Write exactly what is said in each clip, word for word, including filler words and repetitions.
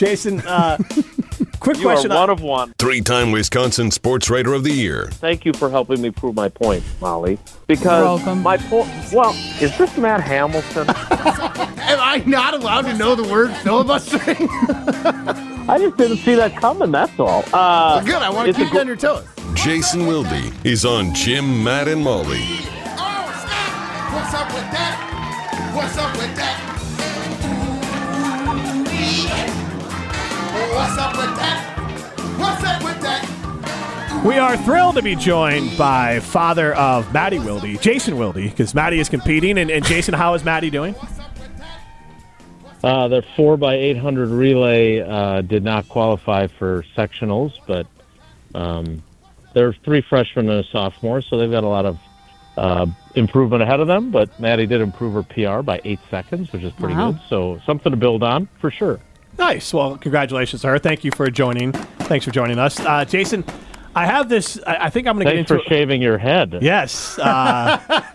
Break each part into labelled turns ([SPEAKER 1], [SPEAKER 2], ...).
[SPEAKER 1] Jason, uh, quick
[SPEAKER 2] you
[SPEAKER 1] question.
[SPEAKER 2] You are one of one.
[SPEAKER 3] Three-time Wisconsin Sports Writer of the Year.
[SPEAKER 2] Thank you for helping me prove my point, Molly. Because my point, well, is this Matt Hamilton?
[SPEAKER 4] Am I not allowed to know the word filibustering?
[SPEAKER 2] I just didn't see that coming, that's all. Uh,
[SPEAKER 4] well, good, I want to keep you on your toes.
[SPEAKER 3] Jason Wilde is on Jim, Matt, and Molly.
[SPEAKER 5] Oh, snap! What's up with that? What's up with that? What's up with that? What's up with that?
[SPEAKER 1] We are thrilled to be joined by father of Maddie Wilde, Jason Wilde, because Maddie is competing. And, and Jason, how is Maddie doing?
[SPEAKER 2] Uh, their four by eight hundred relay uh, did not qualify for sectionals, but um, they're three freshmen and a sophomore, so they've got a lot of uh, improvement ahead of them. But Maddie did improve her P R by eight seconds, which is pretty
[SPEAKER 6] wow.
[SPEAKER 2] good. So something to build on for sure.
[SPEAKER 1] Nice. Well, congratulations to her. Thank you for joining. Thanks for joining us, uh, Jason. I have this. I, I think I'm going to get into.
[SPEAKER 2] Thanks for shaving your head.
[SPEAKER 1] Yes, uh,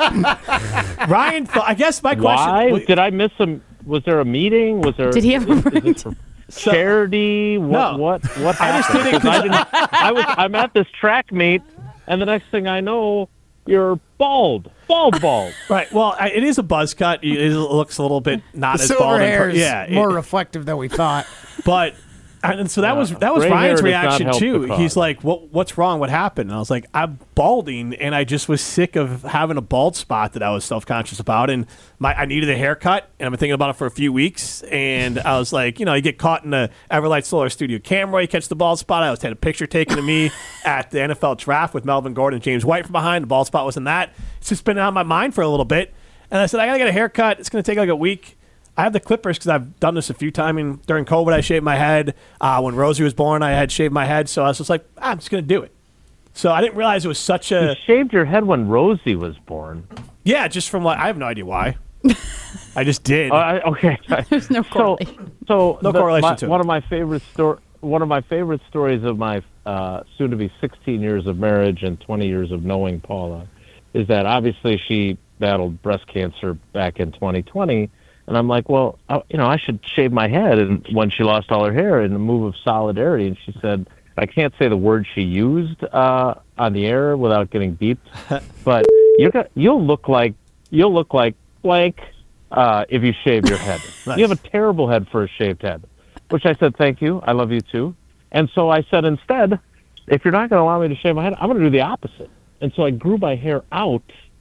[SPEAKER 1] Ryan. Th- I guess my question.
[SPEAKER 2] Why
[SPEAKER 1] w-
[SPEAKER 2] did I miss some? Was there a meeting? Was there?
[SPEAKER 6] Did he have a
[SPEAKER 2] is, is for charity? What?
[SPEAKER 1] No.
[SPEAKER 2] What? What
[SPEAKER 1] I just
[SPEAKER 2] happened?
[SPEAKER 1] did it 'cause
[SPEAKER 2] I, didn't, I was. I'm at this track meet, and the next thing I know, you're bald, bald, bald.
[SPEAKER 1] Right. Well, I, it is a buzz cut. It, it looks a little bit not
[SPEAKER 4] the
[SPEAKER 1] as
[SPEAKER 4] silver
[SPEAKER 1] bald.
[SPEAKER 4] hair
[SPEAKER 1] in per-
[SPEAKER 4] is
[SPEAKER 1] yeah.
[SPEAKER 4] more
[SPEAKER 1] it,
[SPEAKER 4] reflective than we thought.
[SPEAKER 1] But. And so that
[SPEAKER 2] Yeah.
[SPEAKER 1] was that was
[SPEAKER 2] Gray
[SPEAKER 1] Ryan's
[SPEAKER 2] hair does not
[SPEAKER 1] reaction
[SPEAKER 2] help
[SPEAKER 1] too.
[SPEAKER 2] the cause.
[SPEAKER 1] He's like, "What what's wrong? What happened?" And I was like, "I'm balding, and I just was sick of having a bald spot that I was self conscious about, and my I needed a haircut, and I've been thinking about it for a few weeks, and I was like, you know, you get caught in the Everlight Solar Studio camera, you catch the bald spot. I was had a picture taken of me at the N F L draft with Melvin Gordon and James White from behind. The bald spot was in that. It's just been on my mind for a little bit, and I said, I gotta get a haircut. It's gonna take like a week." I have the clippers because I've done this a few times. I mean, during COVID, I shaved my head. Uh, when Rosie was born, I had shaved my head. So I was just like, ah, I'm just going to do it. So I didn't realize it was such a...
[SPEAKER 2] You shaved your head when Rosie was born.
[SPEAKER 1] Yeah, just from like, I have no idea why. I just did.
[SPEAKER 2] Uh, I, okay.
[SPEAKER 6] There's no correlation.
[SPEAKER 2] So, so
[SPEAKER 1] No
[SPEAKER 2] the,
[SPEAKER 1] correlation
[SPEAKER 2] my,
[SPEAKER 1] to it.
[SPEAKER 2] one of my favorite story, one of my favorite stories of my uh, soon-to-be sixteen years of marriage and twenty years of knowing Paula is that obviously she battled breast cancer back in twenty twenty. And I'm like, well, I, you know, I should shave my head. And when she lost all her hair in a move of solidarity, and she said, I can't say the word she used uh, on the air without getting beeped, but you got, you'll look like you'll look like blank uh, if you shave your head.
[SPEAKER 1] Nice.
[SPEAKER 2] You have a terrible head for a shaved head. Which I said, thank you, I love you too. And so I said, instead, if you're not going to allow me to shave my head, I'm going to do the opposite. And so I grew my hair out.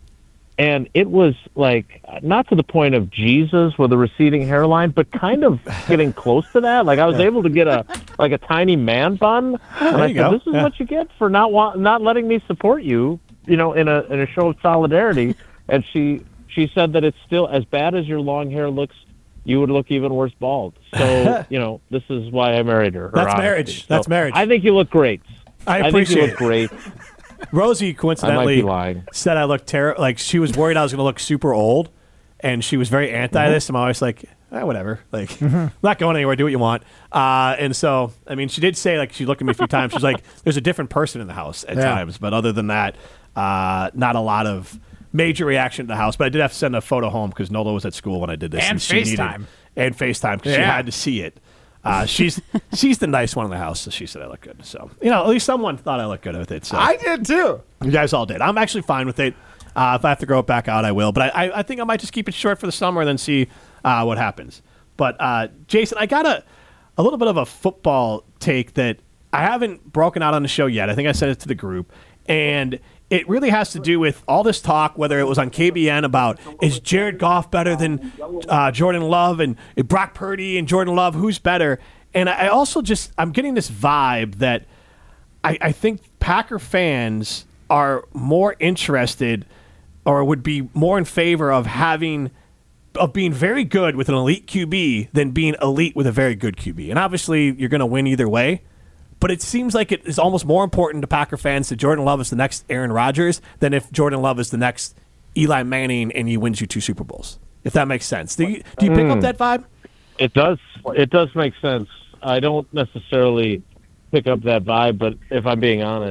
[SPEAKER 2] And it was like, not to the point of Jesus with a receding hairline, but kind of getting close to that. Like I was
[SPEAKER 1] Yeah.
[SPEAKER 2] able to get a like a tiny man bun. And
[SPEAKER 1] There
[SPEAKER 2] I
[SPEAKER 1] you
[SPEAKER 2] said,
[SPEAKER 1] go.
[SPEAKER 2] this is
[SPEAKER 1] Yeah.
[SPEAKER 2] what you get for not want, not letting me support you, you know, in a in a show of solidarity. And she she said that it's still as bad as your long hair looks, you would look even worse bald. So, you know, this is why I married her. her
[SPEAKER 1] That's
[SPEAKER 2] honesty.
[SPEAKER 1] marriage. That's
[SPEAKER 2] So
[SPEAKER 1] marriage.
[SPEAKER 2] I think you look great.
[SPEAKER 1] I
[SPEAKER 2] think
[SPEAKER 1] appreciate
[SPEAKER 2] you
[SPEAKER 1] it.
[SPEAKER 2] look great.
[SPEAKER 1] Rosie
[SPEAKER 2] I might
[SPEAKER 1] coincidentally
[SPEAKER 2] be lying.
[SPEAKER 1] said I looked terrible. Like she was worried I was going to look super old, and she was very anti
[SPEAKER 2] Mm-hmm.
[SPEAKER 1] this. I'm always like, eh, whatever. Like, I'm not going anywhere. Do what you want. Uh, and so, I mean, she did say like she looked at me a few times. She's like, there's a different person in the house at
[SPEAKER 4] Yeah.
[SPEAKER 1] times, but other than that, uh, not a lot of major reaction to the house. But I did have to send a photo home because Nola was at school when I did this,
[SPEAKER 4] And
[SPEAKER 1] she needed-
[SPEAKER 4] FaceTime.
[SPEAKER 1] and FaceTime because she
[SPEAKER 4] Yeah.
[SPEAKER 1] had to see it. Uh, she's she's the nice one in the house, so she said I look good. So you know, at least someone thought I looked good with it. So
[SPEAKER 4] I did too.
[SPEAKER 1] you guys all did. I'm actually fine with it. Uh, if I have to grow it back out, I will. But I, I, I think I might just keep it short for the summer and then see uh, what happens. But uh, Jason, I got a a little bit of a football take that I haven't broken out on the show yet. I think I sent it to the group, and it really has to do with all this talk, whether it was on K B N about is Jared Goff better than uh, Jordan Love, and Brock Purdy and Jordan Love, who's better? And I also just, I'm getting this vibe that I, I think Packer fans are more interested or would be more in favor of having of being very good with an elite Q B than being elite with a very good Q B. And obviously you're going to win either way. But it seems like it is almost more important to Packer fans that Jordan Love is the next Aaron Rodgers than if Jordan Love is the next Eli Manning and he wins you two Super Bowls. If that makes sense. Do you, do you pick up that vibe?
[SPEAKER 2] It does. It does make sense. I don't necessarily pick up that vibe, but if I'm being honest,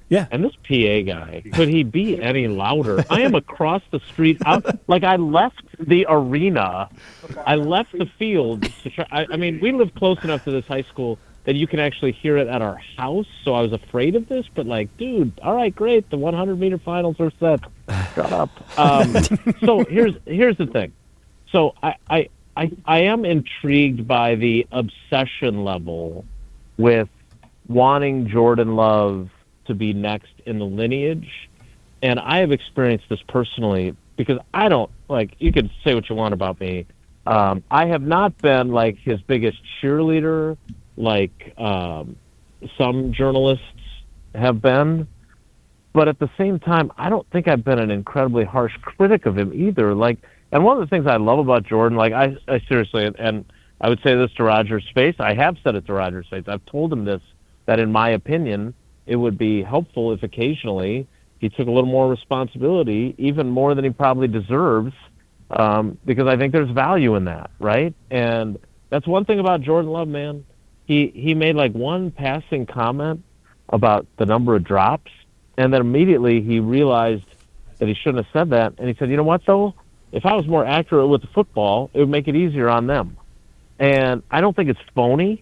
[SPEAKER 1] Yeah.
[SPEAKER 2] And this P A guy, could he be any louder? I am across the street. Out, like, I left the arena. I left the field. To try, I, I mean, we live close enough to this high school that you can actually hear it at our house, so I was afraid of this. But, like, dude, all right, great. The hundred-meter finals are set. Shut up. Um, so here's here's the thing. So I, I, I, I am intrigued by the obsession level with wanting Jordan Love to be next in the lineage. And I have experienced this personally because I don't, like, you could say what you want about me. Um, I have not been, like, his biggest cheerleader like um, some journalists have been. But at the same time, I don't think I've been an incredibly harsh critic of him either. Like, and one of the things I love about Jordan, like, I, I seriously, and, and I would say this to Roger's face, I have said it to Roger's face, I've told him this, that in my opinion, it would be helpful if occasionally he took a little more responsibility, even more than he probably deserves, um, because I think there's value in that, right? And that's one thing about Jordan Love, man. He he made like one passing comment about the number of drops, and then immediately he realized that he shouldn't have said that, and he said, you know what, though? If I was more accurate with the football, it would make it easier on them. And I don't think it's phony.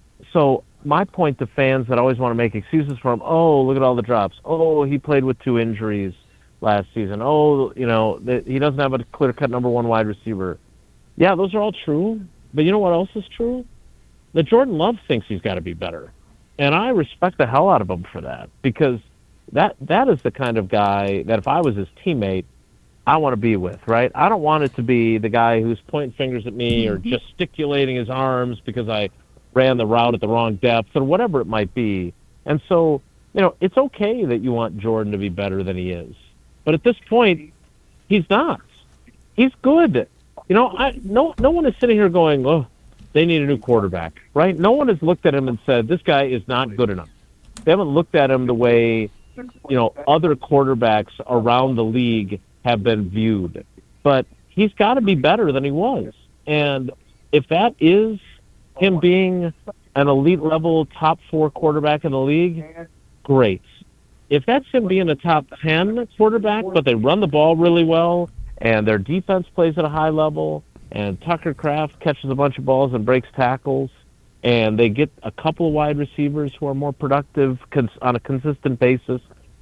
[SPEAKER 2] So my point to fans that always want to make excuses for him, oh, look at all the drops. Oh, he played with two injuries last season. Oh, you know, he doesn't have a clear-cut number one wide receiver. Yeah, those are all true. But you know what else is true? That Jordan Love thinks he's got to be better. And I respect the hell out of him for that, because that that is the kind of guy that if I was his teammate, I want to be with, right? I don't want it to be the guy who's pointing fingers at me or gesticulating his arms because I ran the route at the wrong depth or whatever it might be. And so, you know, it's okay that you want Jordan to be better than he is. But at this point, he's not. He's good. You know, I no no one is sitting here going, oh, they need a new quarterback, right? No one has looked at him and said, this guy is not good enough. They haven't looked at him the way, you know, other quarterbacks around the league have been viewed. But he's got to be better than he was. And if that is him being an elite level top four quarterback in the league, great. If that's him being a top ten quarterback, but they run the ball really well and their defense plays at a high level and Tucker Kraft catches a bunch of balls and breaks tackles and they get a couple of wide receivers who are more productive cons- on a consistent basis,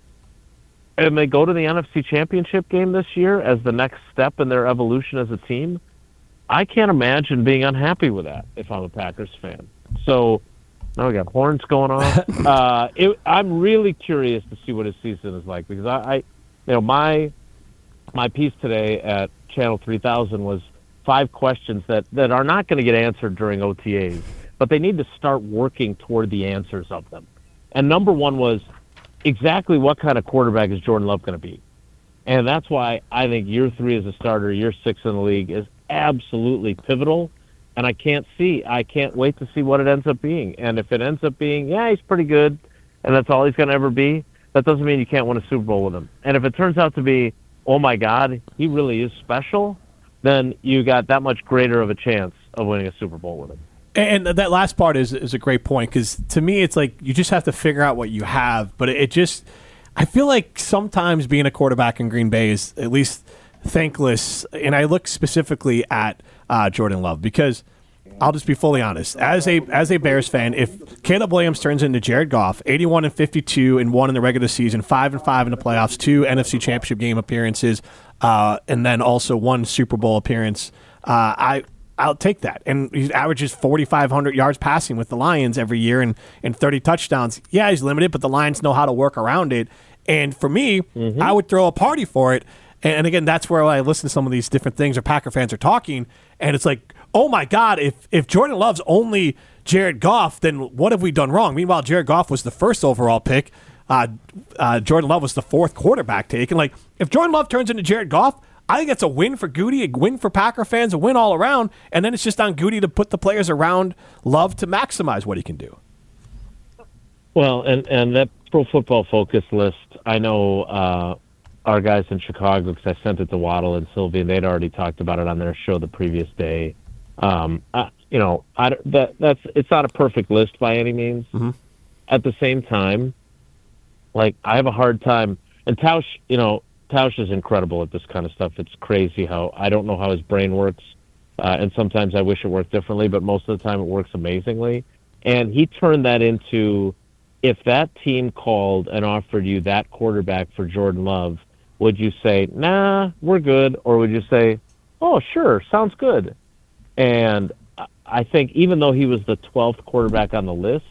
[SPEAKER 2] and they go to the N F C Championship game this year as the next step in their evolution as a team, I can't imagine being unhappy with that if I'm a Packers fan. So now we got horns going on. uh, it, I'm really curious to see what his season is like, because I, I, you know, my my piece today at Channel three thousand was five questions that, that are not going to get answered during O T As, but they need to start working toward the answers of them. And number one was, exactly what kind of quarterback is Jordan Love going to be? And that's why I think year three as a starter, year six in the league is absolutely pivotal. And I can't see, I can't wait to see what it ends up being. And if it ends up being, yeah, he's pretty good, and that's all he's going to ever be, that doesn't mean you can't win a Super Bowl with him. And if it turns out to be, oh my God, he really is special, then you got that much greater of a chance of winning a Super Bowl with him.
[SPEAKER 1] And that last part is is a great point, because to me it's like you just have to figure out what you have. But it just, I feel like sometimes being a quarterback in Green Bay is at least thankless. And I look specifically at uh, Jordan Love, because I'll just be fully honest. As a as a Bears fan, if Caleb Williams turns into Jared Goff, eighty-one and fifty-two and one in the regular season, five and five in the playoffs, two N F C Championship game appearances, uh, and then also one Super Bowl appearance, uh, I. I'll take that. And he averages forty-five hundred yards passing with the Lions every year and, and thirty touchdowns. Yeah, he's limited, but the Lions know how to work around it. And for me, mm-hmm. I would throw a party for it. And, and again, that's where I listen to some of these different things, or Packer fans are talking, and it's like, oh my God, if, if Jordan Love's only Jared Goff, then what have we done wrong? Meanwhile, Jared Goff was the first overall pick. Uh, uh, Jordan Love was the fourth quarterback taken. Like, if Jordan Love turns into Jared Goff, I think it's a win for Goody, a win for Packer fans, a win all around, and then it's just on Goody to put the players around Love to maximize what he can do.
[SPEAKER 2] Well, and, and that Pro Football Focus list, I know uh, our guys in Chicago, because I sent it to Waddle and Sylvie, and they'd already talked about it on their show the previous day. Um, I, you know, I, that that's it's not a perfect list by any means.
[SPEAKER 1] Mm-hmm.
[SPEAKER 2] At the same time, Like, I have a hard time. And Tausch, you know, Tausch is incredible at this kind of stuff. It's crazy how I don't know how his brain works. Uh, and sometimes I wish it worked differently, but most of the time it works amazingly. And he turned that into, if that team called and offered you that quarterback for Jordan Love, would you say, nah, we're good? Or would you say, oh, sure, sounds good? And I think even though he was the twelfth quarterback on the list,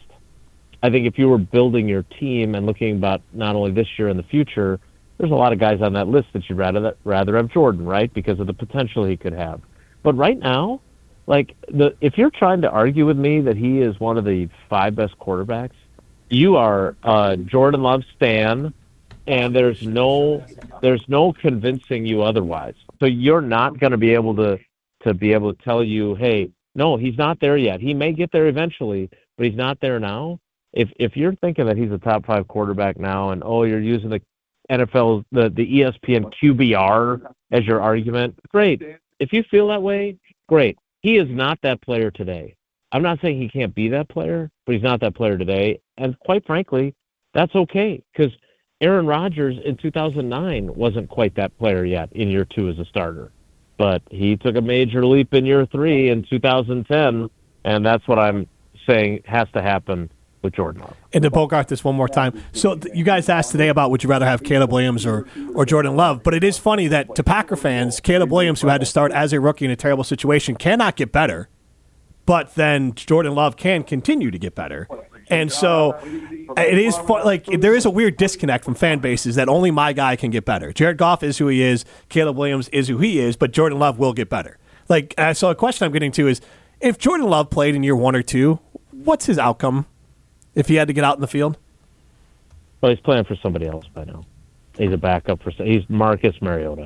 [SPEAKER 2] I think if you were building your team and looking about not only this year and the future, there's a lot of guys on that list that you'd rather rather have Jordan, right? Because of the potential he could have. But right now, like the if you're trying to argue with me that he is one of the five best quarterbacks, you are uh, Jordan Love stan, and there's no there's no convincing you otherwise. So you're not going to be able to to be able to tell you, hey, no, he's not there yet. He may get there eventually, but he's not there now. If if you're thinking that he's a top five quarterback now, and oh, you're using the N F L, the, the E S P N Q B R as your argument, great. If you feel that way, great. He is not that player today. I'm not saying he can't be that player, but he's not that player today. And quite frankly, that's okay, because Aaron Rodgers in two thousand nine wasn't quite that player yet in year two as a starter. But he took a major leap in year three in two thousand ten, and that's what I'm saying has to happen with Jordan Love.
[SPEAKER 1] And to Bogart this one more time. So th- you guys asked today about would you rather have Caleb Williams or, or Jordan Love, but it is funny that to Packer fans, Caleb Williams, who had to start as a rookie in a terrible situation, cannot get better, but then Jordan Love can continue to get better. And so it is fun, like there is a weird disconnect from fan bases that only my guy can get better. Jared Goff is who he is, Caleb Williams is who he is, but Jordan Love will get better. Like uh, so a question I'm getting to is, if Jordan Love played in year one or two, what's his outcome if he had to get out in the field?
[SPEAKER 2] Well, he's playing for somebody else by now. He's a backup for he's Marcus Mariota.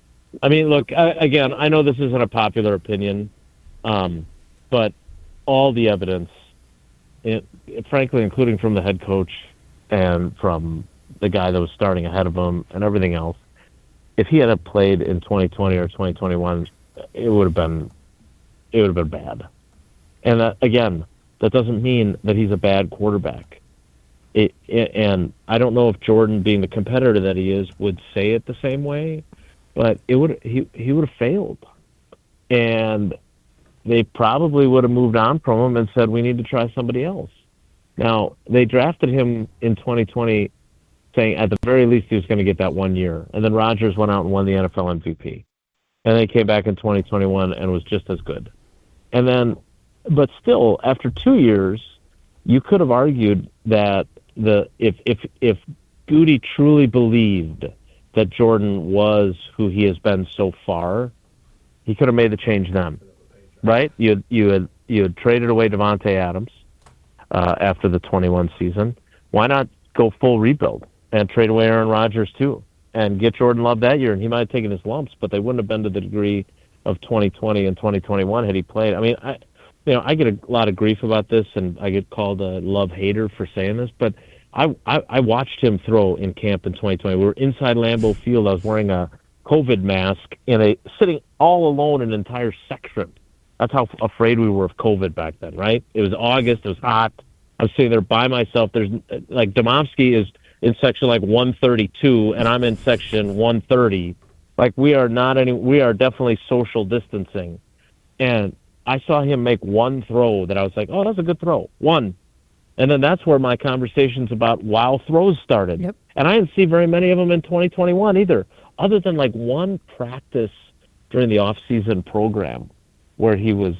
[SPEAKER 2] I mean, look, I, again, I know this isn't a popular opinion, um, but all the evidence, it, it, frankly, including from the head coach and from the guy that was starting ahead of him and everything else, if he had played in twenty twenty or twenty twenty-one, it would have been it would have been bad. And that, again, that doesn't mean that he's a bad quarterback. It, it, and I don't know if Jordan, being the competitor that he is, would say it the same way, but it would he he would have failed, and they probably would have moved on from him and said, we need to try somebody else. Now, they drafted him in twenty twenty saying at the very least he was going to get that one year, and then Rodgers went out and won the N F L M V P, and they came back in twenty twenty-one and was just as good. And then, but still, after two years, you could have argued that the if if if Goody truly believed that Jordan was who he has been so far, he could have made the change then, right? You had, you had you had traded away Devontae Adams uh, after the twenty-one season. Why not go full rebuild and trade away Aaron Rodgers too, and get Jordan Love that year? And he might have taken his lumps, but they wouldn't have been to the degree of twenty twenty and twenty twenty-one had he played. I mean, I, you know, I get a lot of grief about this, and I get called a Love hater for saying this, but I, I, I watched him throw in camp in twenty twenty. We were inside Lambeau Field. I was wearing a COVID mask and a sitting all alone in an entire section. That's how afraid we were of COVID back then, right? It was August. It was hot. I was sitting there by myself. There's like Domofsky is in section like one thirty-two, and I'm in section one thirty. Like we are not any. We are definitely social distancing, and I saw him make one throw that I was like, oh, that's a good throw. One. And then that's where my conversations about wow throws started. Yep. And I didn't see very many of them in twenty twenty-one either, other than like one practice during the off-season program where he was,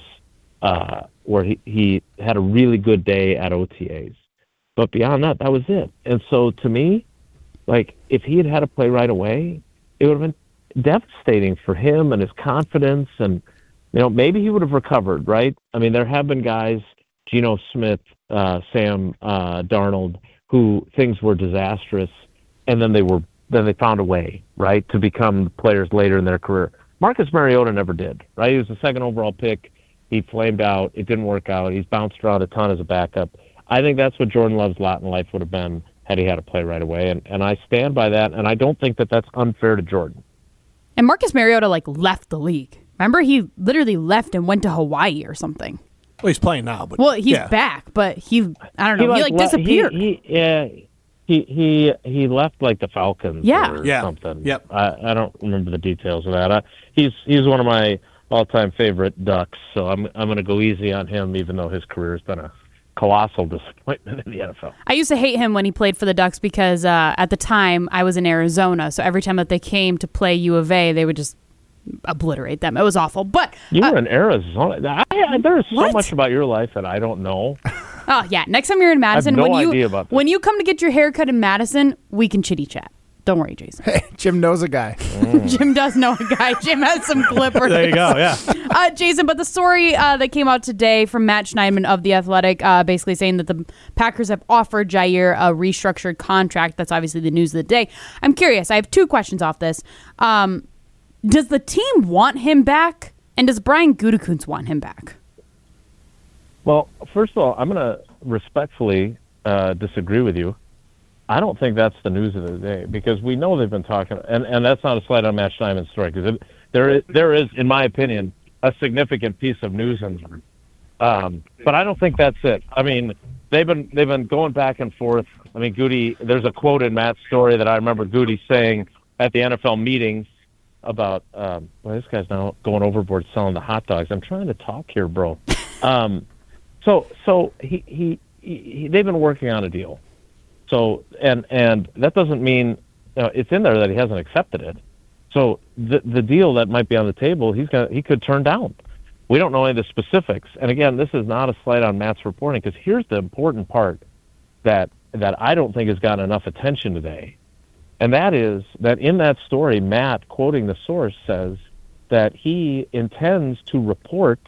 [SPEAKER 2] uh, where he, he had a really good day at O T As. But beyond that, that was it. And so to me, like if he had had to play right away, it would have been devastating for him and his confidence. And, you know, maybe he would have recovered, right? I mean, there have been guys, Geno Smith, uh, Sam uh, Darnold, who things were disastrous, and then they were then they found a way, right, to become players later in their career. Marcus Mariota never did, right? He was the second overall pick. He flamed out. It didn't work out. He's bounced around a ton as a backup. I think that's what Jordan Love's lot in life would have been had he had to play right away, and, and I stand by that, and I don't think that that's unfair to Jordan.
[SPEAKER 6] And Marcus Mariota, like, left the league. Remember, he literally left and went to Hawaii or something.
[SPEAKER 1] Well, he's playing now, but
[SPEAKER 6] well, he's
[SPEAKER 1] yeah.
[SPEAKER 6] back, but he, I don't know, he, he like,
[SPEAKER 2] like
[SPEAKER 6] disappeared.
[SPEAKER 2] He, he, yeah, he he he left like the Falcons
[SPEAKER 6] Yeah.
[SPEAKER 2] or
[SPEAKER 1] Yeah.
[SPEAKER 2] something.
[SPEAKER 1] Yep.
[SPEAKER 2] I, I don't remember the details of that. I, he's he's one of my all-time favorite Ducks, so I'm I'm going to go easy on him, even though his career has been a colossal disappointment in the N F L.
[SPEAKER 6] I used to hate him when he played for the Ducks because uh, at the time I was in Arizona, so every time that they came to play U of A, they would just obliterate them. It was awful. But
[SPEAKER 2] You
[SPEAKER 6] uh,
[SPEAKER 2] were in Arizona. I, I, there's so
[SPEAKER 6] What?
[SPEAKER 2] much about your life that I don't know.
[SPEAKER 6] oh yeah, next time you're in Madison,
[SPEAKER 2] no
[SPEAKER 6] when you
[SPEAKER 2] idea about this.
[SPEAKER 6] when you come to get your haircut in Madison, we can chitty chat. Don't worry, Jason.
[SPEAKER 4] Hey, Jim knows a guy.
[SPEAKER 6] Jim does know a guy. Jim has some clippers.
[SPEAKER 1] There you go. Yeah.
[SPEAKER 6] Uh, Jason, but the story uh, that came out today from Matt Schneidman of The Athletic, uh, basically saying that the Packers have offered Jair a restructured contract. That's obviously the news of the day. I'm curious. I have two questions off this. Um, does the team want him back? And does Brian Gutekunst want him back?
[SPEAKER 2] Well, first of all, I'm going to respectfully uh, disagree with you. I don't think that's the news of the day because we know they've been talking, and, and that's not a slight on Matt Schneidman's story because there is, there is, in my opinion, a significant piece of news in there. Um, but I don't think that's it. I mean, they've been they've been going back and forth. I mean, Goody, there's a quote in Matt's story that I remember Goody saying at the N F L meetings about, um, well, this guy's now going overboard selling the hot dogs. I'm trying to talk here, bro. Um, so so he, he, he they've been working on a deal. So and and that doesn't mean you know, it's in there that he hasn't accepted it. So the the deal that might be on the table, he's got he could turn down. We don't know any of the specifics. And again, this is not a slight on Matt's reporting because here's the important part that that I don't think has gotten enough attention today, and that is that in that story, Matt, quoting the source, says that he intends to report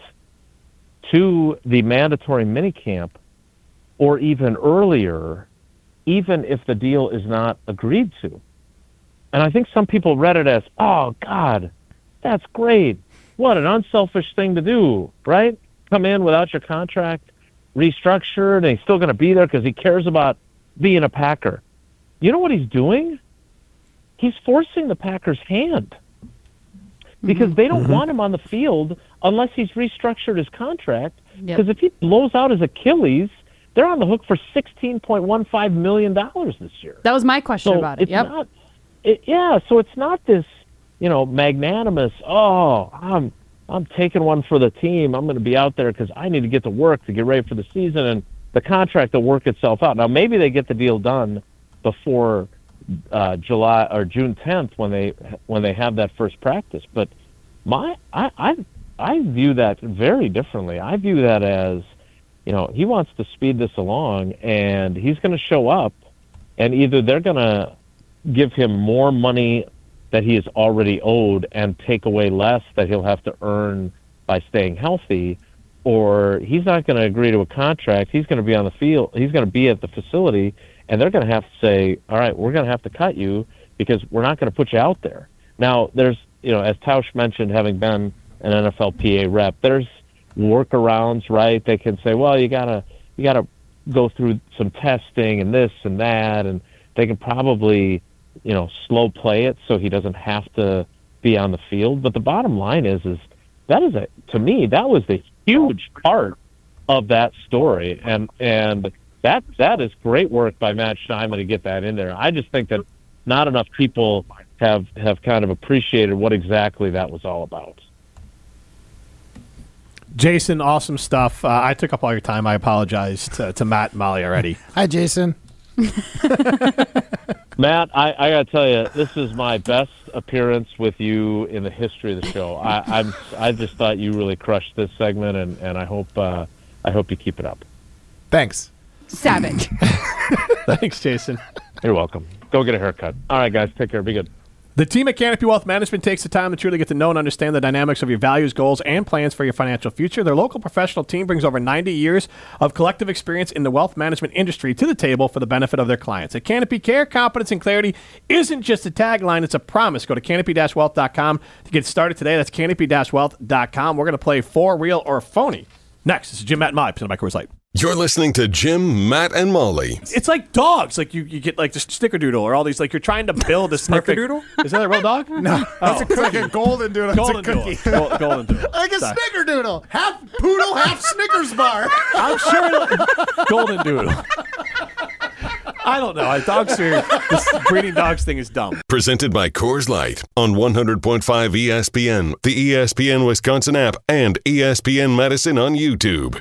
[SPEAKER 2] to the mandatory minicamp or even earlier, even if the deal is not agreed to. And I think some people read it as, oh, God, that's great. What an unselfish thing to do, right? Come in without your contract restructured, and he's still going to be there because he cares about being a Packer. You know what he's doing? He's forcing the Packers' hand because mm-hmm. they don't mm-hmm. want him on the field unless he's restructured his contract. Because yep. if he blows out his Achilles, they're on the hook for sixteen point one five million dollars this year.
[SPEAKER 6] That was my question
[SPEAKER 2] so
[SPEAKER 6] about it.
[SPEAKER 2] It's
[SPEAKER 6] yep.
[SPEAKER 2] not, it, yeah, so it's not this, you know, magnanimous, oh, I'm I'm taking one for the team. I'm going to be out there because I need to get to work to get ready for the season, and the contract will work itself out. Now, maybe they get the deal done before uh, July or June tenth when they when they have that first practice. But my I I, I view that very differently. I view that as, you know, he wants to speed this along, and he's going to show up, and either they're going to give him more money that he is already owed and take away less that he'll have to earn by staying healthy, or he's not going to agree to a contract. He's going to be on the field. He's going to be at the facility, and they're going to have to say, all right, we're going to have to cut you because we're not going to put you out there. Now, there's, you know, as Tausch mentioned, having been an N F L P A rep, there's workarounds, right? They can say, well, you gotta you gotta go through some testing and this and that, and they can probably, you know, slow play it so he doesn't have to be on the field. But the bottom line is, is that is a to me that was the huge part of that story, and and that that is great work by Matt Schneidman to get that in there. I just think that not enough people have have kind of appreciated what exactly that was all about.
[SPEAKER 1] Jason, awesome stuff. Uh, I took up all your time. I apologize to, to Matt and Molly already.
[SPEAKER 4] Hi, Jason.
[SPEAKER 2] Matt, I, I got to tell you, this is my best appearance with you in the history of the show. I, I'm I just thought you really crushed this segment, and, and I hope uh, I hope you keep it up.
[SPEAKER 4] Thanks.
[SPEAKER 6] Savage.
[SPEAKER 1] Thanks, Jason.
[SPEAKER 2] You're welcome. Go get a haircut. All right, guys, take care. Be good.
[SPEAKER 1] The team at Canopy Wealth Management takes the time to truly get to know and understand the dynamics of your values, goals, and plans for your financial future. Their local professional team brings over ninety years of collective experience in the wealth management industry to the table for the benefit of their clients. At Canopy, care, competence, and clarity isn't just a tagline, it's a promise. Go to canopy dash wealth dot com to get started today. That's canopy dash wealth dot com. We're going to play For Real or Phony. Next, this is Jim, Matt, and Molly, presented by Coors Light.
[SPEAKER 3] You're listening to Jim, Matt, and Molly.
[SPEAKER 1] It's like dogs. Like you, you get like the snickerdoodle or all these. Like you're trying to build this perfect.
[SPEAKER 4] Snickerdoodle?
[SPEAKER 1] Is that a real dog?
[SPEAKER 4] No,
[SPEAKER 1] Oh.
[SPEAKER 4] it's, a, it's like a golden doodle.
[SPEAKER 1] Golden
[SPEAKER 4] it's a cookie.
[SPEAKER 1] doodle. Gol- golden doodle.
[SPEAKER 4] Like a
[SPEAKER 1] Sorry.
[SPEAKER 4] snickerdoodle. Half poodle, half Snickers bar.
[SPEAKER 1] I'm sure. Golden doodle. I don't know. Dogs are this breeding dogs thing is dumb.
[SPEAKER 3] Presented by Coors Light on one hundred point five E S P N, the E S P N Wisconsin app, and E S P N Medicine on YouTube.